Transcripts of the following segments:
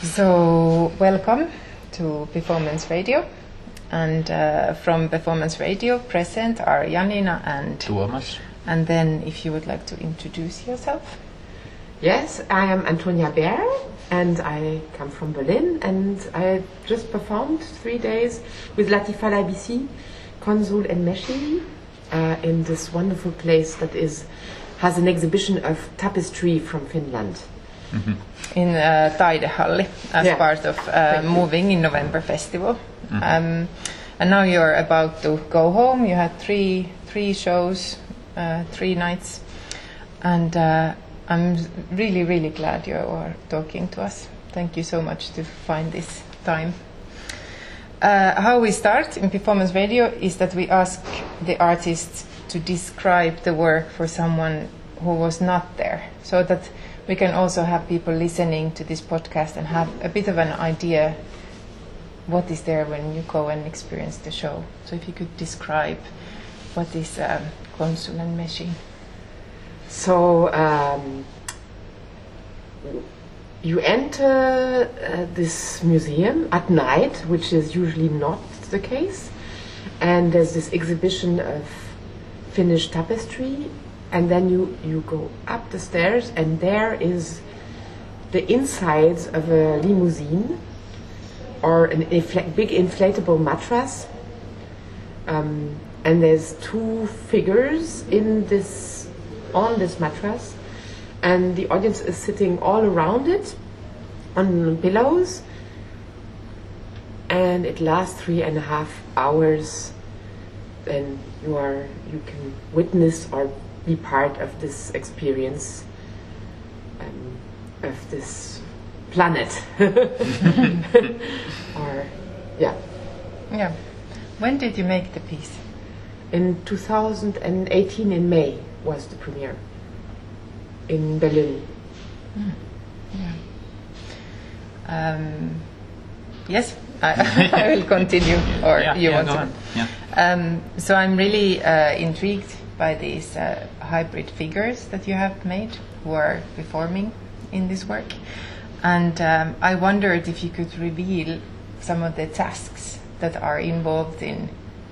So, welcome to Performance Radio. And from Performance Radio, present are Janina and Tuomas. And then, if you would like to introduce yourself. Yes, I am Antonia Bär, and I come from Berlin, and I just performed 3 days with Latifa Labisi, Consul and Meshi, in this wonderful place that has an exhibition of tapestry from Finland. Mm-hmm. In Taidehalli as part of Moving in November Festival. Mm-hmm. And now you're about to go home. You had three shows, 3 nights. And I'm really, really glad you are talking to us. Thank you so much to find this time. How we start in Performance Radio is that we ask the artists to describe the work for someone who was not there, so that we can also have people listening to this podcast and have a bit of an idea what is there when you go and experience the show. So if you could describe what is Consul and Meshi. So you enter this museum at night, which is usually not the case, and there's this exhibition of Finnish tapestry, and then you go up the stairs, and there is the insides of a limousine or a big inflatable mattress, and there's 2 figures on this mattress, and the audience is sitting all around it on pillows, and it lasts 3.5 hours, and you can witness or be part of this experience of this planet. Yeah. When did you make the piece? In 2018 in May was the premiere in Berlin. Yes, I will continue, or you want to? Yeah. So I'm really intrigued by these hybrid figures that you have made who are performing in this work. And I wondered if you could reveal some of the tasks that are involved in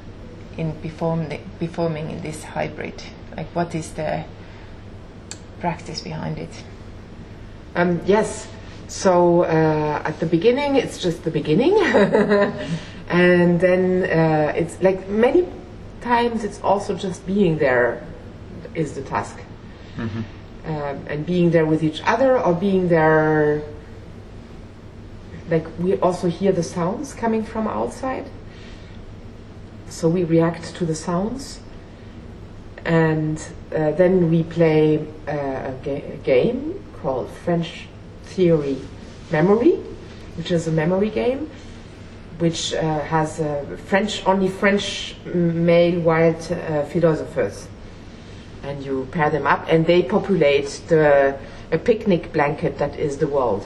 performing in this hybrid. Like, what is the practice behind it? Yes. So at the beginning, it's just the beginning. And then it's like many times it's also just being there is the task. Mm-hmm. And being there with each other, or being there, like we also hear the sounds coming from outside, so we react to the sounds, and then we play a game called French Theory Memory, which is a memory game which has only French male wild philosophers, and you pair them up and they populate a picnic blanket that is the world.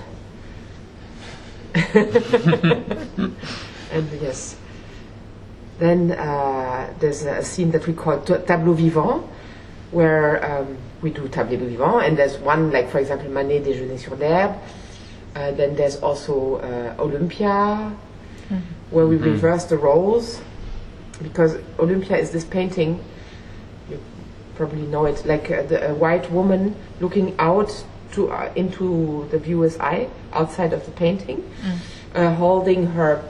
And yes, then there's a scene that we call tableau vivant, where we do tableau vivant, and there's one, like for example Manet, Déjeuner sur l'herbe. Then there's also Olympia, where we reverse the roles, because Olympia is this painting, you probably know it, like a white woman looking out into the viewer's eye outside of the painting, holding her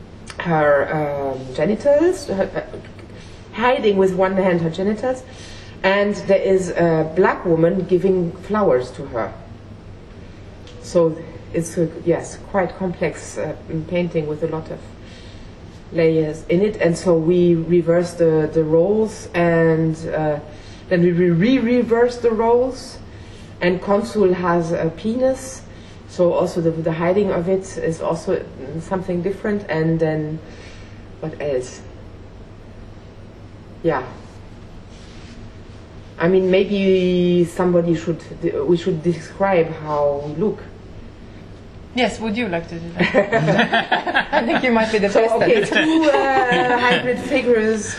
genitals, hiding with one hand her genitals, and there is a black woman giving flowers to her. So it's quite complex painting with a lot of layers in it, and so we reverse the roles, and then we reverse the roles. And Consul has a penis, so also the hiding of it is also something different. And then what else? Yeah, I mean, maybe we should describe how we look. Yes, would you like to do that? I think you might be the best at it. 2 hybrid figures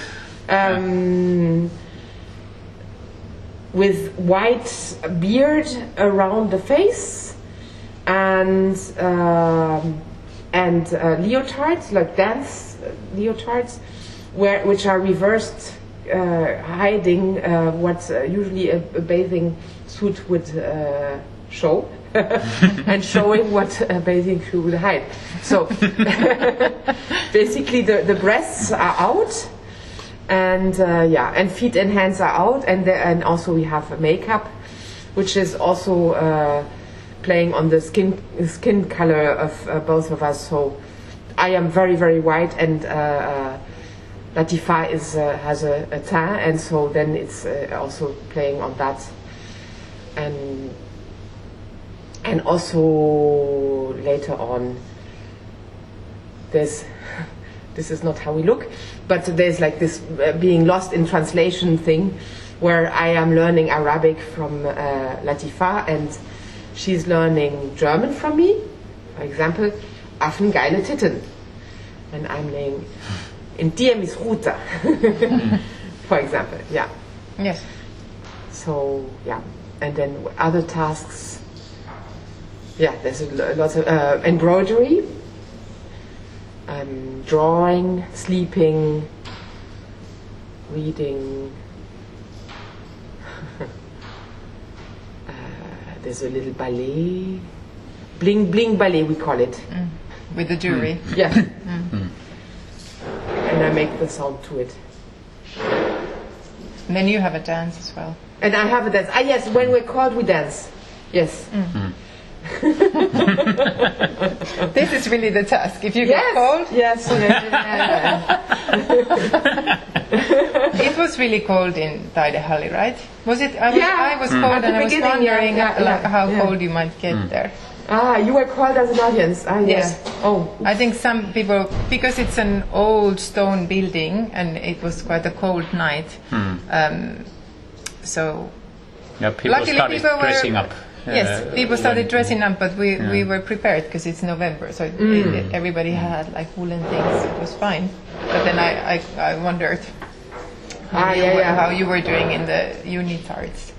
with white beard around the face, and leotards, like dance leotards, which are reversed, hiding what usually a bathing suit would show, and showing what a bathing suit would hide. So basically, the breasts are out, and and feet and hands are out, and also we have makeup, which is also playing on the skin color of both of us. So I am very, very white, and Latifa has a tan, and so then it's also playing on that, and also later on this is not how we look, but there's like this being lost in translation thing, where I am learning Arabic from Latifa, and she's learning German from me. For example, Affengeile Titten. And I'm laying in dir misruta. For example, yeah. Yes. So, yeah. And then other tasks. Yeah, there's lots of embroidery, drawing, sleeping, reading. There's a little ballet, bling bling ballet we call it, with the jewelry. Yeah, and I make the sound to it. And then you have a dance as well. And I have a dance. Ah, yes, when we're called, we dance. Yes. This is really the task. If you get cold. Yes. It was really cold in Taidehalli, right? Was it? I was cold, and I was wondering how cold you might get there. Ah, you were called as an audience. Ah, yes. Oh. I think some people, because it's an old stone building and it was quite a cold night. So. Yeah, people started dressing up. Yes, people started dressing up, but we were prepared because it's November, so everybody had like woolen things. It was fine. But then I wondered how you were doing in the unitards.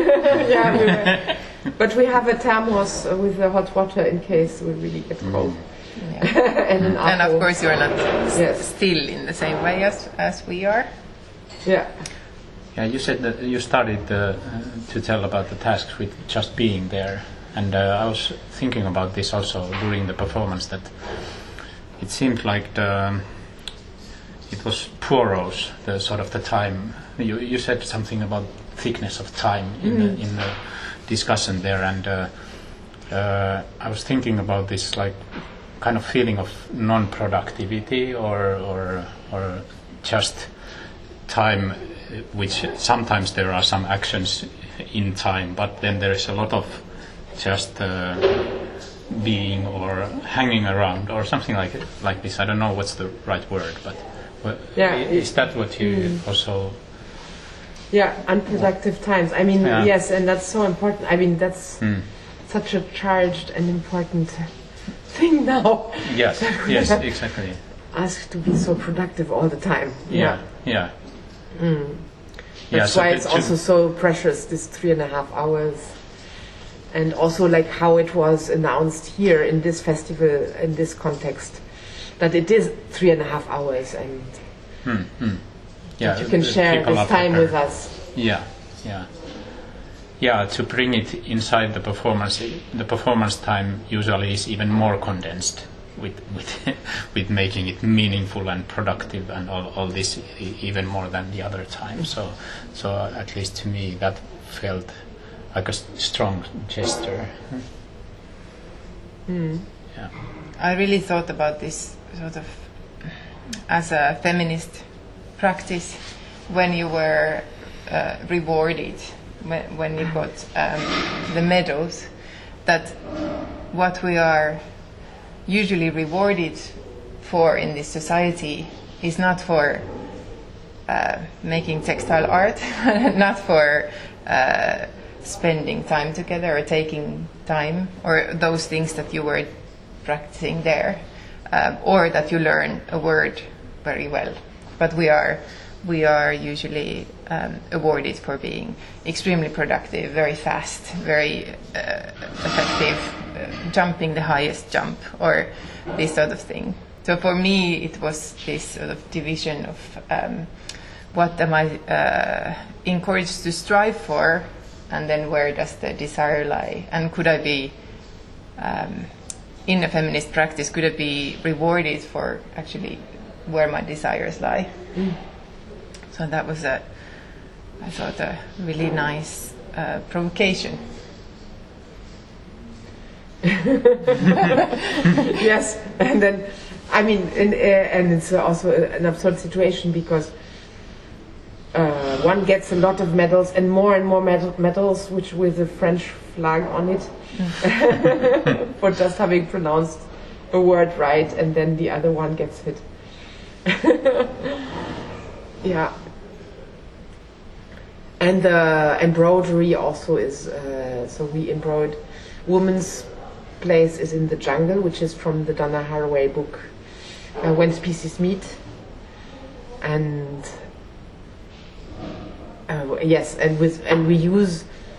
But we have a thermos with the hot water in case we really get cold. Yeah. and of course you are not still in the same way as we are. Yeah. Yeah, you said that you started to tell about the tasks with just being there, and I was thinking about this also during the performance, that it seemed like it was poros, the sort of the time. You said something about thickness of time in the discussion there, and I was thinking about this like kind of feeling of non-productivity or just time, which sometimes there are some actions in time, but then there is a lot of just being or hanging around or something like this. I don't know what's the right word, but is that what you also? Yeah, unproductive times. I mean, yes, and that's so important. I mean, that's such a charged and important thing now. Yes, exactly. Asked to be so productive all the time. Yeah. That's why it's also so precious, this 3.5 hours, and also like how it was announced here in this festival, in this context, that it is 3.5 hours, and that you can share this time with us. To bring it inside the performance. The performance time usually is even more condensed, with making it meaningful and productive and all this even more than the other time. So at least to me that felt like a strong gesture. Yeah. I really thought about this sort of as a feminist practice when you were rewarded, when you got the medals, that what we are usually rewarded for in this society is not for making textile art, not for spending time together or taking time or those things that you were practicing there, or that you learn a word very well. But we are usually awarded for being extremely productive, very fast, very effective, jumping the highest jump or this sort of thing. So for me, it was this sort of division of what am I encouraged to strive for, and then where does the desire lie? And could I be, in a feminist practice, could I be rewarded for actually where my desires lie? So that was I thought, a really nice provocation. Yes, and then, I mean, and it's also an absurd situation because one gets a lot of medals and more medals which with a French flag on it for just having pronounced a word right, and then the other one gets hit. Yeah. And the embroidery also is, so we embroidered. Woman's place is in the jungle, which is from the Donna Haraway book, When Species Meet. And yes, and we use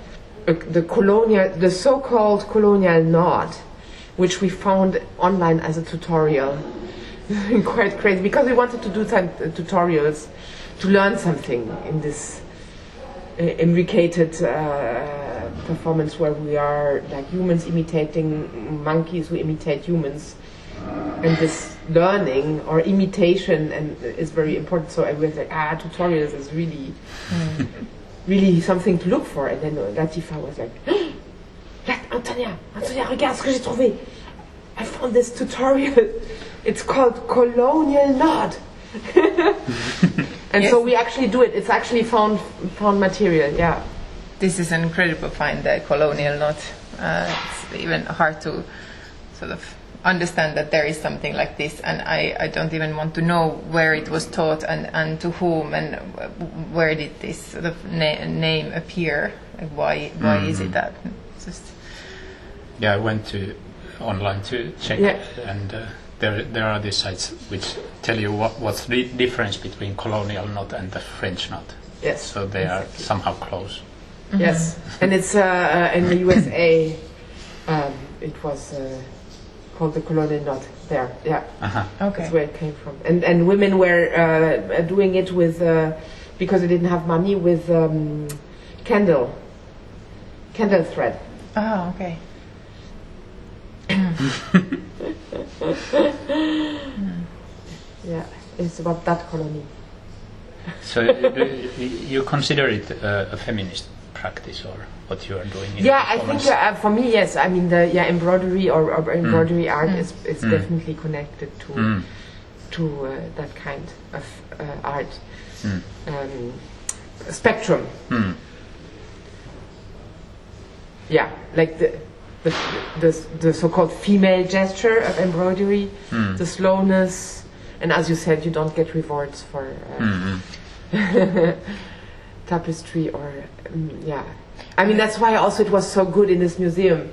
the so-called colonial knot, which we found online as a tutorial. Quite crazy, because we wanted to do some tutorials to learn something in this imbricated performance where we are like humans imitating monkeys who imitate humans, and this learning or imitation and is very important. So I was like, tutorials is really really something to look for. And then Latifa was like, Antonia, regarde ce que j'ai trouvé. I found this tutorial. It's called Colonial Knot. And yes. So we actually do it. It's actually found material, yeah. This is an incredible find, the colonial knot. It's even hard to sort of understand that there is something like this, and I don't even want to know where it was taught and to whom and where did this sort of name appear. Like why is it that? Yeah, I went online to check, and there are these sites which tell you what's the difference between colonial knot and the French knot. Yes. So they are somehow close. Mm-hmm. Yes, and it's in the USA. It was called the colonial knot there. Yeah. Okay. That's where it came from. And women were doing it with because they didn't have money with candle thread. Oh, okay. Yeah, it's about that colony. So you consider it a feminist practice, or what you are doing? I think for me, yes. I mean, the embroidery or embroidery art is definitely connected to that kind of art spectrum. Yeah, like the so-called female gesture of embroidery, the slowness, and as you said, you don't get rewards for tapestry or I mean, that's why also it was so good in this museum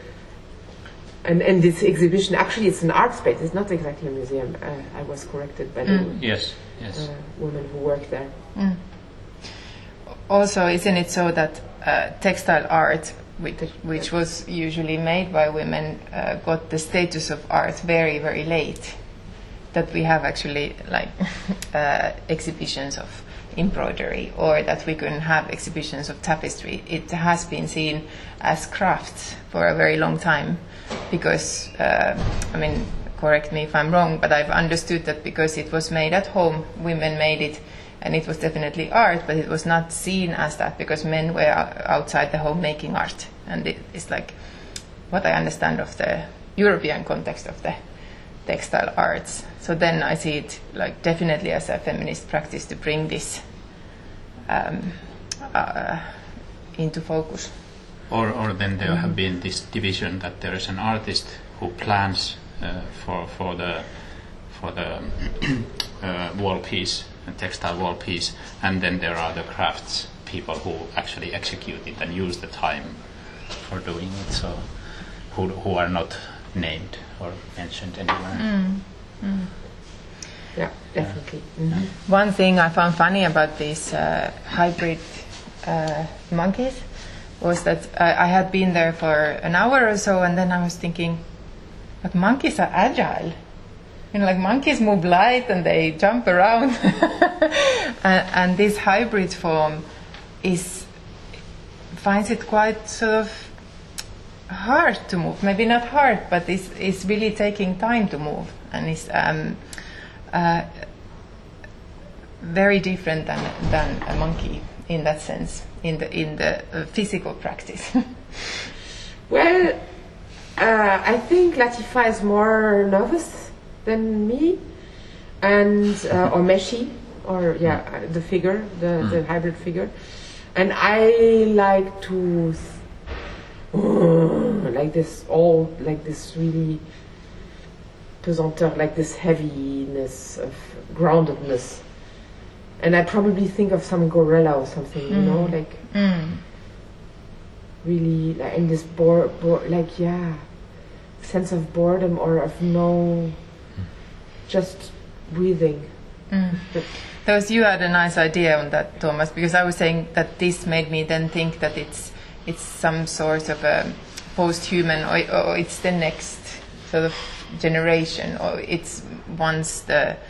and this exhibition. Actually, it's an art space. It's not exactly a museum. I was corrected by the women who work there. Also, isn't it so that textile art, which was usually made by women, got the status of art very, very late? That we have actually like exhibitions of embroidery, or that we couldn't have exhibitions of tapestry. It has been seen as crafts for a very long time, because I mean, correct me if I'm wrong, but I've understood that because it was made at home, women made it, and it was definitely art, but it was not seen as that because men were outside the home making art. And it's like what I understand of the European context of the textile arts. So then I see it like definitely as a feminist practice to bring this into focus. Or then there have been this division that there is an artist who plans for the wall piece, a textile wall piece, and then there are the crafts people who actually execute it and use the time for doing it. So who are not named or mentioned anywhere. Yeah, definitely. One thing I found funny about these hybrid monkeys, was that I had been there for an hour or so, and then I was thinking, but monkeys are agile. Like monkeys move light and they jump around. and this hybrid form finds it quite sort of hard to move. Maybe not hard, but it's really taking time to move, and it's very different than a monkey in that sense, in the physical practice. Well, I think Latifa is more nervous than me, and or Meshi, or the figure, the hybrid figure, and I like to like this really pesanteur, like this heaviness of groundedness, and I probably think of some gorilla or something, you know, like really like in this sense of boredom or of no, just breathing. Those, you had a nice idea on that, Thomas, because I was saying that this made me then think that it's some sort of a post-human, or it's the next sort of generation, or it's once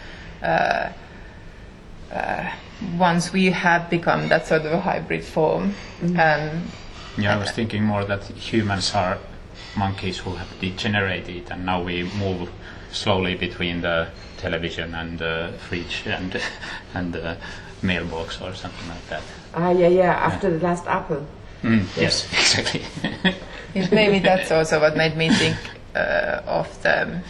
we have become that sort of a hybrid form. I was thinking more that humans are monkeys who have degenerated, and now we move slowly between the television and the fridge and the mailbox or something like that. After the last apple. Yes, exactly. Maybe that's also what made me think of the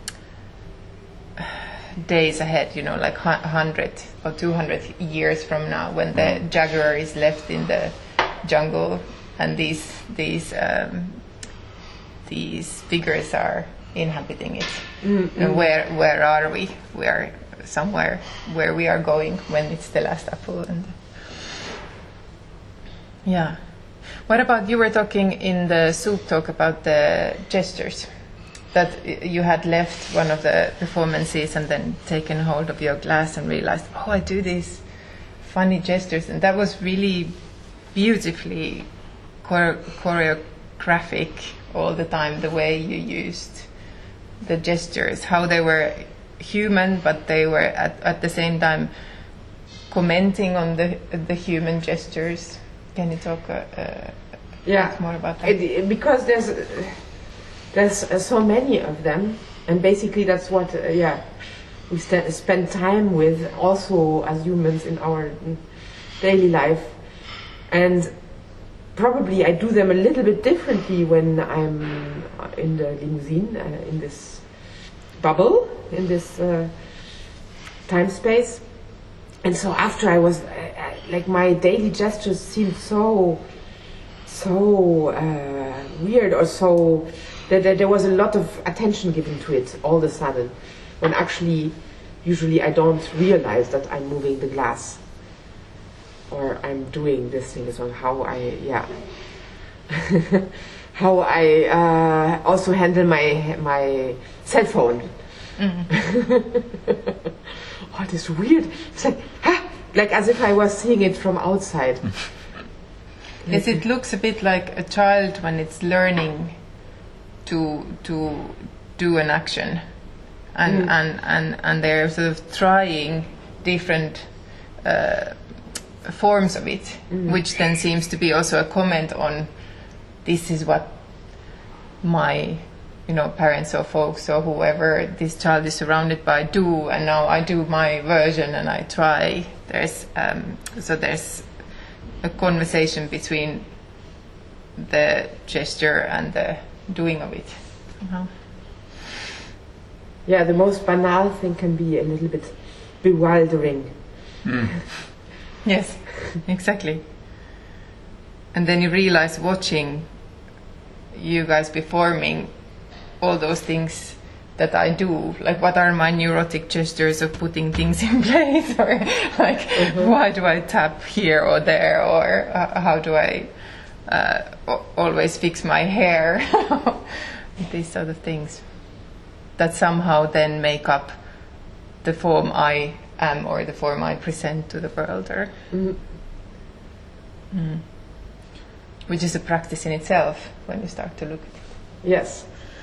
days ahead, like 100 or 200 years from now, when the jaguar is left in the jungle and these figures are inhabiting it. Where are we? We are somewhere where we are going when it's the last apple. And what about, you were talking in the soup talk about the gestures, that you had left one of the performances and then taken hold of your glass and realized, I do these funny gestures, and that was really beautifully choreographic all the time, the way you used the gestures, how they were human, but they were at the same time commenting on the human gestures. Can you talk more about that? Because there's so many of them, and basically that's what we spend time with also as humans in our daily life, and probably I do them a little bit differently when I'm in the limousine, in this bubble, in this time space. And so after I was like, my daily gestures seemed so weird, or so that there was a lot of attention given to it all of a sudden, when actually usually I don't realize that I'm moving the glass or I'm doing this thing. So how I also handle my cell phone. It is weird. It's like as if I was seeing it from outside. Yes, it looks a bit like a child when it's learning to do an action, and they're sort of trying different forms of it, which then seems to be also a comment on, this is what my parents or folks or whoever this child is surrounded by do, and now I do my version and I try. There's a conversation between the gesture and the doing of it somehow. The most banal thing can be a little bit bewildering. Yes, exactly. And then you realize, watching you guys performing all those things that I do, like what are my neurotic gestures of putting things in place, or like why do I tap here or there, or how do I always fix my hair, these sort of things that somehow then make up the form I am, or the form I present to the world. Or which is a practice in itself when you start to look at it. Yes.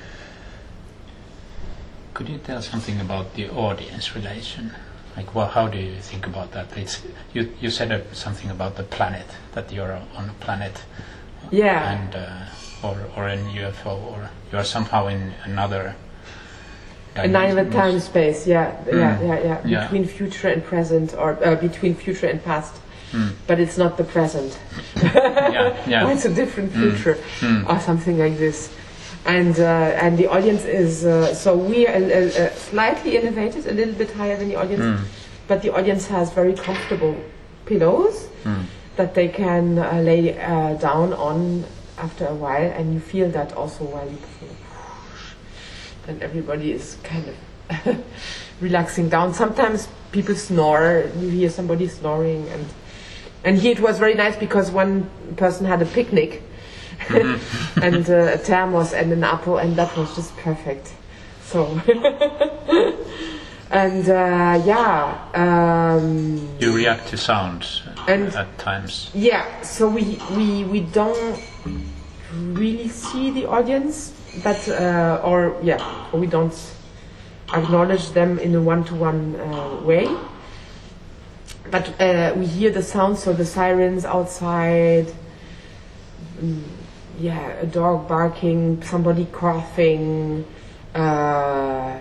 Could you tell something about the audience relation? Like, well, how do you think about that? You said something about the planet, that you're on a planet, and or in UFO, or you are somehow in another another time space. Yeah. Between future and present, or between future and past. But it's not the present. Yeah. It's a different future, or something like this. And the audience is so we are slightly elevated, a little bit higher than the audience, but the audience has very comfortable pillows that they can lay down on after a while, and you feel that also while you perform. And everybody is kind of relaxing down. Sometimes people snore. You hear somebody snoring, and here it was very nice because one person had a picnic. And a thermos and an apple, and that was just perfect. So and you react to sounds at times. Yeah, so we don't really see the audience, but we don't acknowledge them in a one-to-one way. But we hear the sounds, so the sirens outside. A dog barking, somebody coughing, and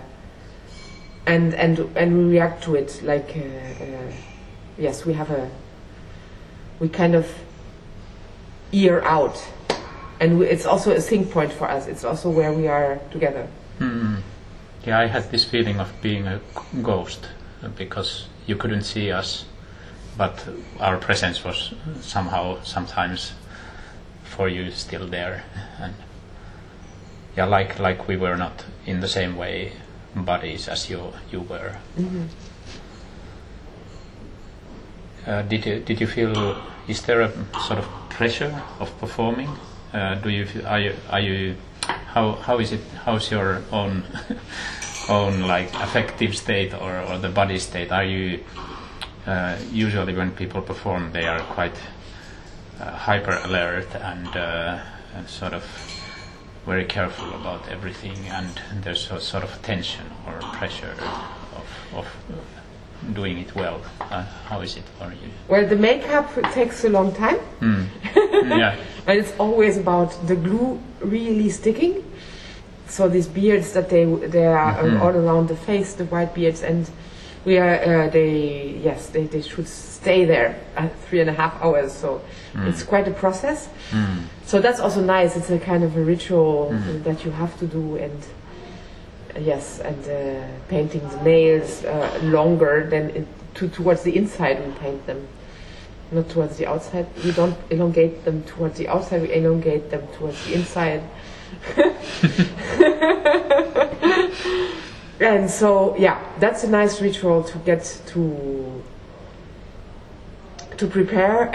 we react to it like yes, we kind of ear out, and it's also a sync point for us. It's also where we are together. Mm-hmm. Yeah, I had this feeling of being a ghost because you couldn't see us, but our presence was somehow sometimes for you still there, and like we were not in the same way bodies as you were. Mm-hmm. Did you feel? Is there a sort of pressure of performing? Do you? Are you? How is it? How's your own like affective state or the body state? Are you usually when people perform they are quite hyper alert and sort of very careful about everything, and there's a sort of tension or pressure of doing it well. How is it for you? Well, the makeup takes a long time. Yeah. And it's always about the glue really sticking. So these beards that they are all around the face, the white beards, and we are they should stay there 3.5 hours. So it's quite a process. So that's also nice. It's a kind of a ritual that you have to do, and painting the nails longer than towards the inside we paint them, not towards the outside. We don't elongate them towards the outside. We elongate them towards the inside. And so that's a nice ritual to get to prepare,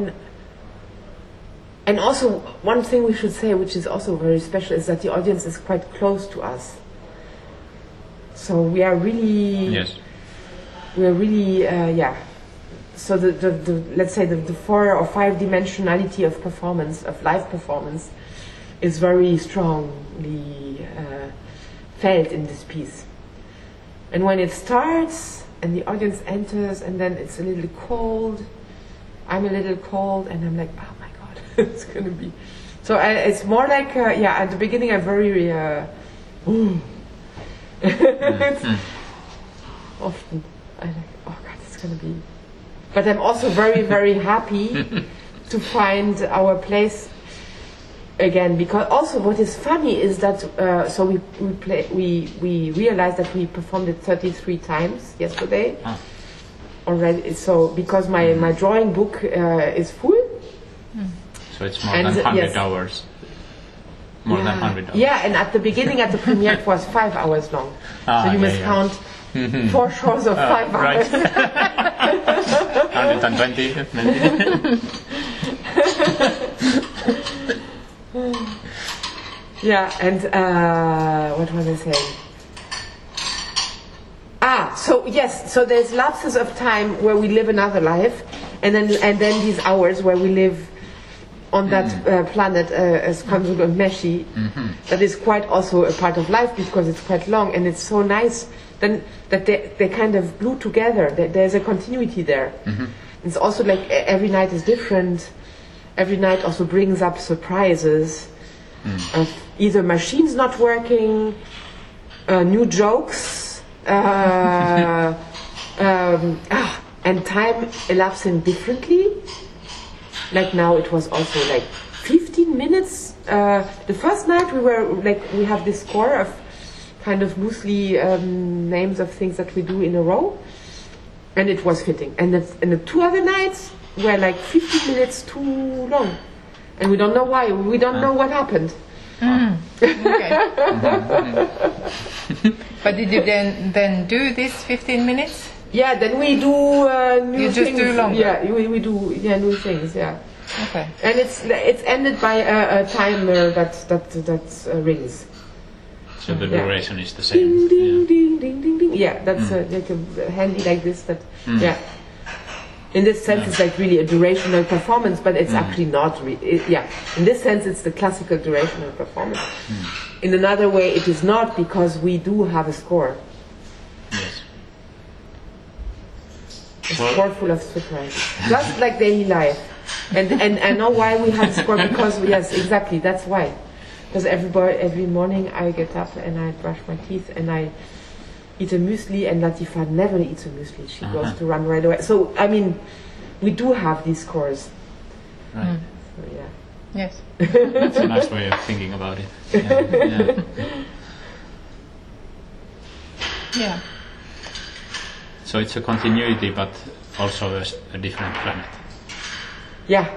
and also one thing we should say, which is also very special, is that the audience is quite close to us. So we are really So the let's say the 4 or 5 dimensionality of performance, of live performance, is very strongly felt in this piece. And when it starts and the audience enters, and then it's a little cold, I'm a little cold, and I'm like, oh my god, it's gonna be. So it's more like at the beginning I'm very often I'm like, oh god, it's gonna be. But I'm also very, very happy to find our place again, because also what is funny is that so we realized that we performed it 33 times yesterday already. So because my drawing book is full. So it's more than 100 hours. More than 100 hours. Yeah, and at the beginning, at the premiere, it was 5 hours long. So you must count 4 shows of 5 hours. Right. 120 maybe. Yeah, and what was I saying? So there's lapses of time where we live another life, and then these hours where we live on that planet as Kanzul and Meshi. That is quite also a part of life because it's quite long and it's so nice then that they kind of glue together. There's a continuity there. It's also like every night is different. Every night also brings up surprises of either machines not working, new jokes, and time elapsing differently. Like now it was also like 15 minutes. The first night we have this score of kind of loosely names of things that we do in a row, and it was fitting. And the 2 other nights were like 15 minutes too long, and we don't know why. We don't know what happened. Okay. But did you then do this 15 minutes? Yeah, then we do new you things. Just do longer. Yeah, we do new things. Yeah. Okay. And it's ended by a timer that rings. So the duration is the same. Ding ding ding ding ding ding. Yeah, that's like a handy like this. That yeah. In this sense, it's like really a durational performance, but it's actually not. In this sense, it's the classical durational performance. In another way, it is not because we do have a score. Yes. A score full of surprises, just like daily life. And I know why we have a score because yes, exactly. That's why. Because every morning I get up and I brush my teeth and I eat a muesli, and Latifa never eats a muesli. She goes to run right away. So I mean, we do have these scores. Right. So, yeah. Yes. That's a nice way of thinking about it. Yeah. Yeah. So it's a continuity, but also a different planet. Yeah.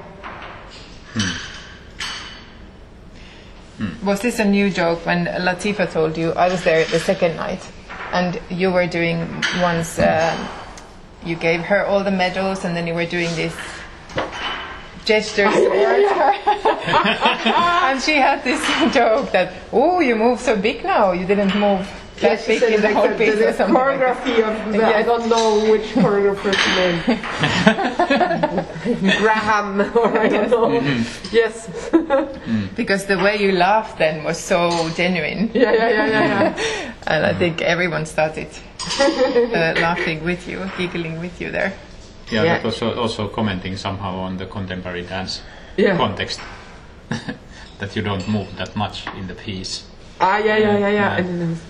Was this a new joke when Latifa told you? I was there the second night, and you were doing once. You gave her all the medals, and then you were doing this gestures towards her, and she had this joke that, "Oh, you move so big now. You didn't move that big in the whole piece or something." Choreography of the, I don't know which choreographer's name. Graham, or I don't know. Yes. Because the way you laughed then was so genuine. Yeah. And I think everyone started laughing with you, giggling with you there. Yeah, that was also commenting somehow on the contemporary dance context. That you don't move that much in the piece. Yeah.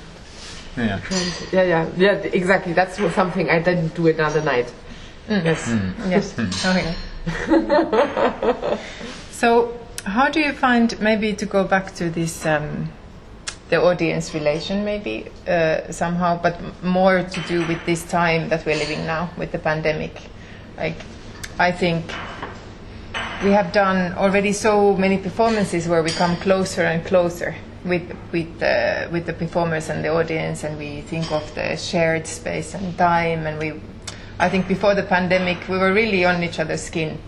Yeah. Yeah, exactly. That's something I didn't do another night. Yes. Yes. Okay. So, how do you find, maybe to go back to this, the audience relation, maybe somehow, but more to do with this time that we're living now with the pandemic? Like, I think we have done already so many performances where we come closer and closer with the performers and the audience, and we think of the shared space and time, and I think before the pandemic we were really on each other's skin,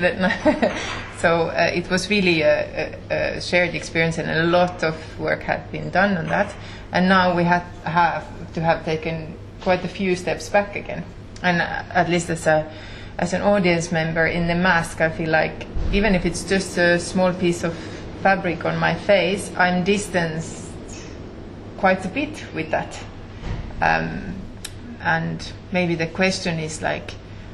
so it was really a shared experience, and a lot of work had been done on that, and now we have to have taken quite a few steps back again. And at least as an audience member in the mask, I feel like even if it's just a small piece of fabric on my face, I'm distanced quite a bit with that. And maybe the question is like,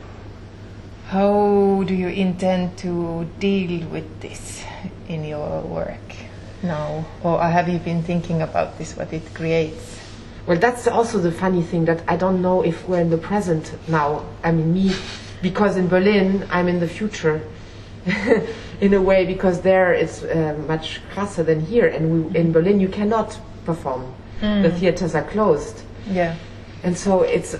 how do you intend to deal with this in your work now? Or have you been thinking about this, what it creates? Well, that's also the funny thing, that I don't know if we're in the present now. I mean, me, because in Berlin, I'm in the future. In a way, because there it's much krasser than here, and in Berlin you cannot perform. The theaters are closed. Yeah. And so it's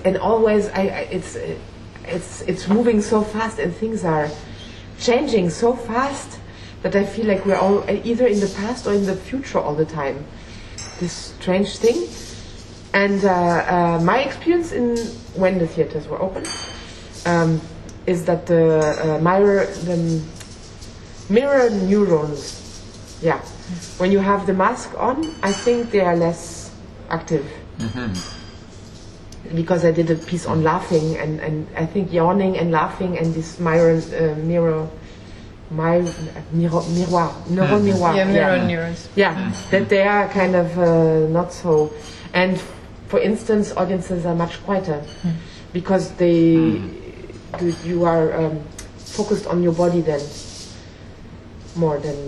moving so fast, and things are changing so fast that I feel like we're all either in the past or in the future all the time. This strange thing. And my experience when the theaters were open is that the mirror neurons, when you have the mask on, I think they are less active. Because I did a piece on laughing, and I think yawning and laughing and this mirror miroir. Yeah, mirror neurons. Yeah, that they are kind of not so. And for instance, audiences are much quieter because you are focused on your body then more than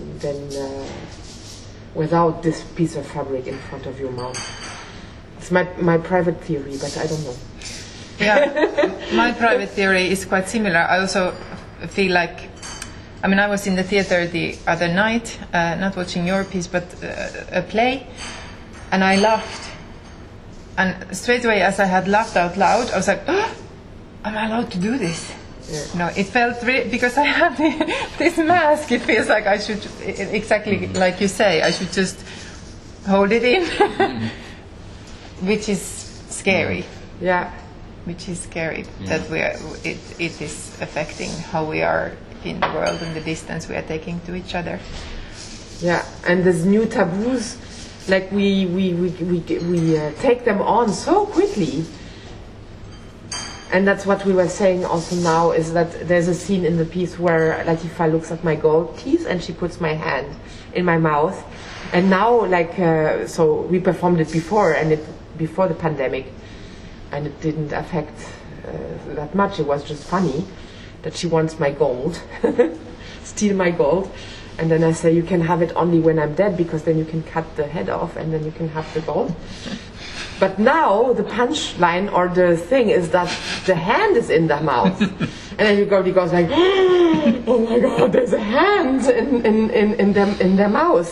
without this piece of fabric in front of your mouth. It's my private theory, but I don't know. Yeah, my private theory is quite similar. I also feel like, I mean, I was in the theater the other night, not watching your piece, but a play, and I laughed. And straight away, as I had laughed out loud, I was like, oh, am I allowed to do this? Yeah. No, it felt because I have this mask. It feels like I should, exactly like you say, I should just hold it in, which is scary. Yeah, which is scary that it is affecting how we are in the world and the distance we are taking to each other. Yeah, and these new taboos, like we take them on so quickly. And that's what we were saying also now, is that there's a scene in the piece where Latifa looks at my gold teeth and she puts my hand in my mouth. And now, so we performed it before, before the pandemic, and it didn't affect that much. It was just funny that she wants my gold, steal my gold. And then I say, you can have it only when I'm dead, because then you can cut the head off and then you can have the gold. But now the punchline or the thing is that the hand is in the mouth. And then everybody goes like, oh my God, there's a hand in their mouth.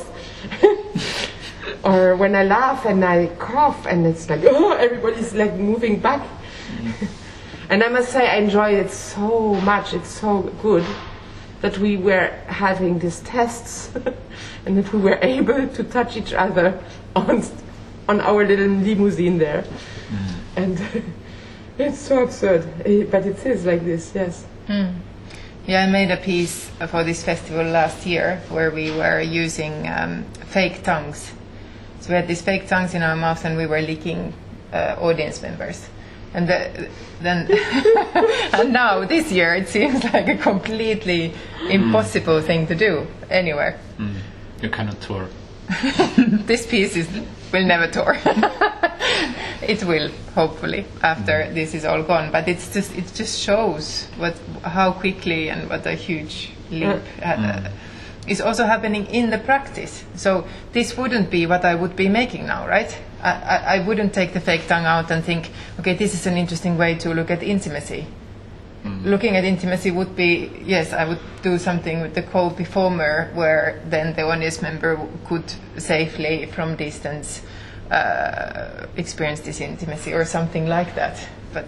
Or when I laugh and I cough and it's like, oh, everybody's like moving back. And I must say I enjoy it so much. It's so good that we were having these tests and that we were able to touch each other on our little limousine there. And it's so absurd, but it is like this, yes. Yeah, I made a piece for this festival last year where we were using fake tongues. So we had these fake tongues in our mouth and we were licking audience members. And then and now this year it seems like a completely impossible thing to do anywhere. You cannot tour. This piece will never tour. It will, hopefully, after this is all gone. But it just shows how quickly and what a huge leap is also happening in the practice. So this wouldn't be what I would be making now, right? I wouldn't take the fake tongue out and think, okay, this is an interesting way to look at intimacy. Looking at intimacy would be, yes, I would do something with the co-performer where then the audience member could safely, from distance, experience this intimacy or something like that. But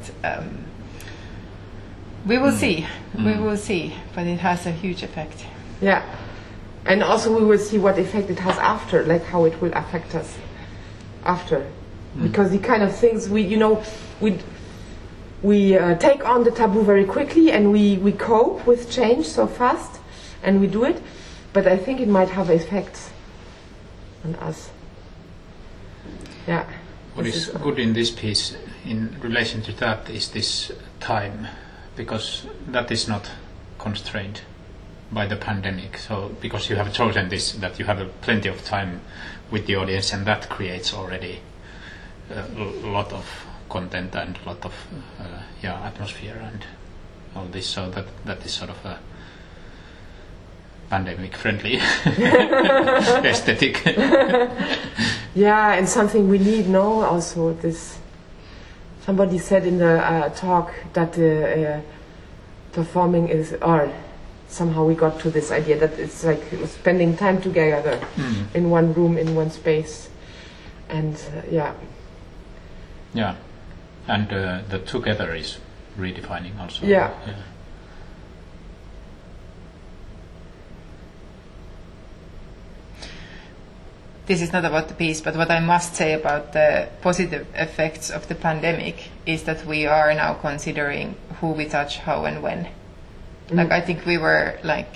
we will see. We will see. But it has a huge effect. Yeah. And also we will see what effect it has after, like how it will affect us after. Because the kind of things we take on the taboo very quickly and we cope with change so fast and we do it, but I think it might have effects on us. Yeah. What is good in this piece in relation to that is this time, because that is not constrained by the pandemic. So because you have chosen this, that you have plenty of time with the audience, and that creates already a lot of content and a lot of atmosphere and all this, so that is sort of a pandemic friendly aesthetic. Yeah, and something we need now also this. Somebody said in the talk that performing is, or somehow we got to this idea that it's like spending time together in one room, in one space, and yeah. And the together is redefining also. Yeah. This is not about the piece, but what I must say about the positive effects of the pandemic is that we are now considering who we touch, how and when. Like, I think we were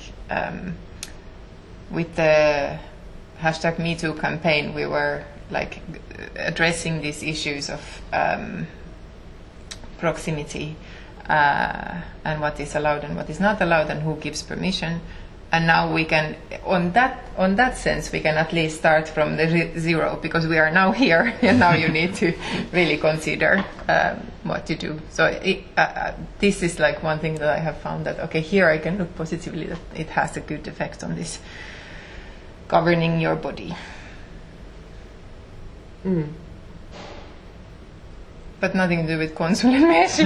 with the #MeToo campaign, we were addressing these issues of proximity and what is allowed and what is not allowed, and who gives permission. And now we can, on that sense, we can at least start from the zero, because we are now here, and now you need to really consider what to do. So this is like one thing that I have found, that okay, here I can look positively, that it has a good effect on this governing your body. But nothing to do with konsulimeesi.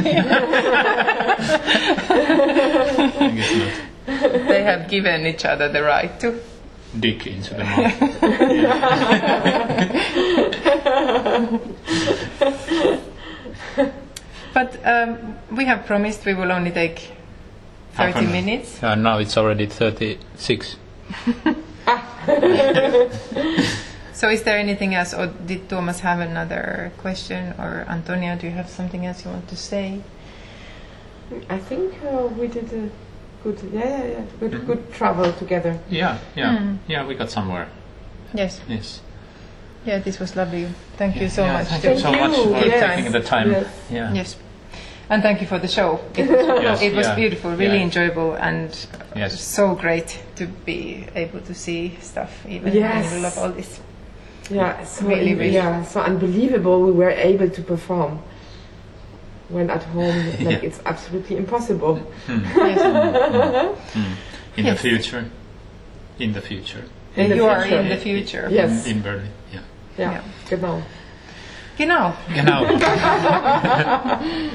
I guess not. They have given each other the right to Dig into the mouth. But we have promised we will only take 30 minutes. Now it's already 36. So is there anything else, or did Thomas have another question, or Antonia, do you have something else you want to say? I think we did a good travel together. Yeah, we got somewhere. Yes. Yes. Yeah, this was lovely. Thank you so much. Thank you so much for taking the time. Yes. Yeah. Yes. And thank you for the show. It was beautiful, really enjoyable, and so great to be able to see stuff even in the middle of all this. Yeah, so really. Yeah, so unbelievable we were able to perform. When at home, like it's absolutely impossible. In the future. In the future. You are in the future. Yes. In Berlin. Yeah. Genau. Genau.